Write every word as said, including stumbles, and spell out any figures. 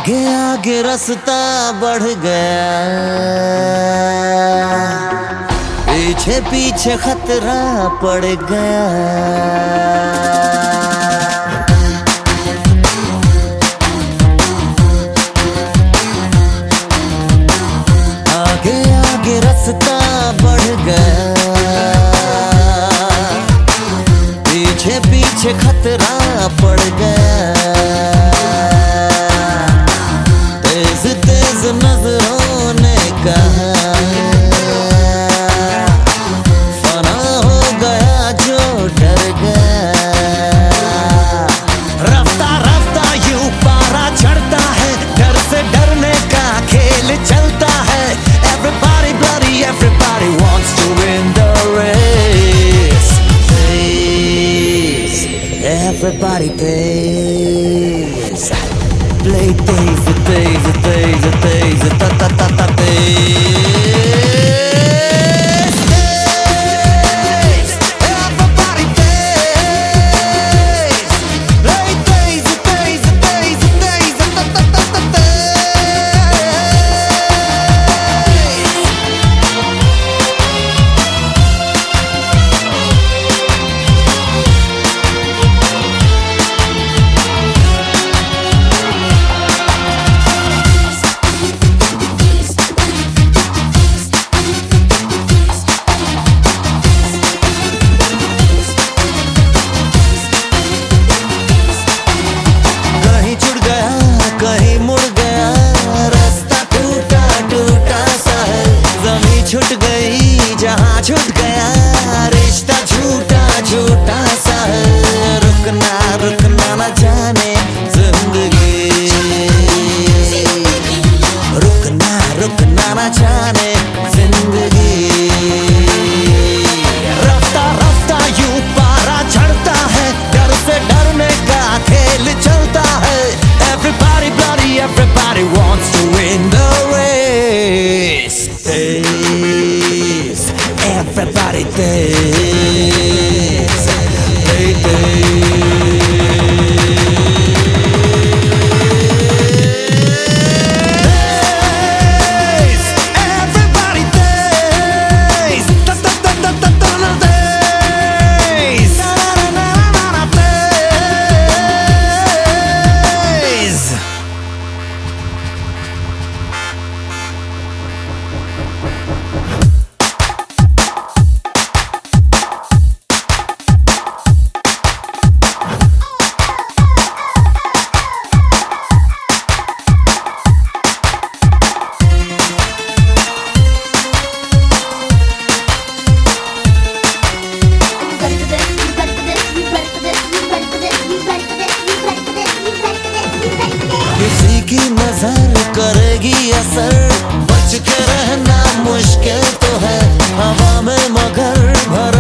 आगे आगे रास्ता बढ़ गया, पीछे पीछे खतरा पड़ गया। आगे आगे रास्ता बढ़ गया, पीछे पीछे खतरा पड़ गया। तेज तेज नजरों ने कहा, फना हो गया जो डर गया। रफ्ता रफ्ता यूं पारा चढ़ता है, डर से डरने का खेल चलता है। Everybody bloody, everybody wants to win the race. Please, everybody pays. Play days, days, days, days, ta ta ta ta days. Days, everybody pays. Play days, days, days, days, ta ta ta ta days. कहीं मुड़ गया, रास्ता टूटा टूटा सा है। ज़मीं छूट गई जहाँ छूट गया, रिश्ता झूठा झूठा सा है। रुकना रुकना न जाने जिंदगी, रुकना रुकना न जाने जिंदगी। रफ्ता रफ्ता यूं पारा चढ़ता है, डर से डरने का खेल चलता है। Everybody bloody, everybody wants to win the race. Days, everybody days, hey, days. Days, everybody days, da da da da da da da days, da da da da da days. किसी की नजर करेगी असर, बच के रहना मुश्किल तो है हवा में मगर भर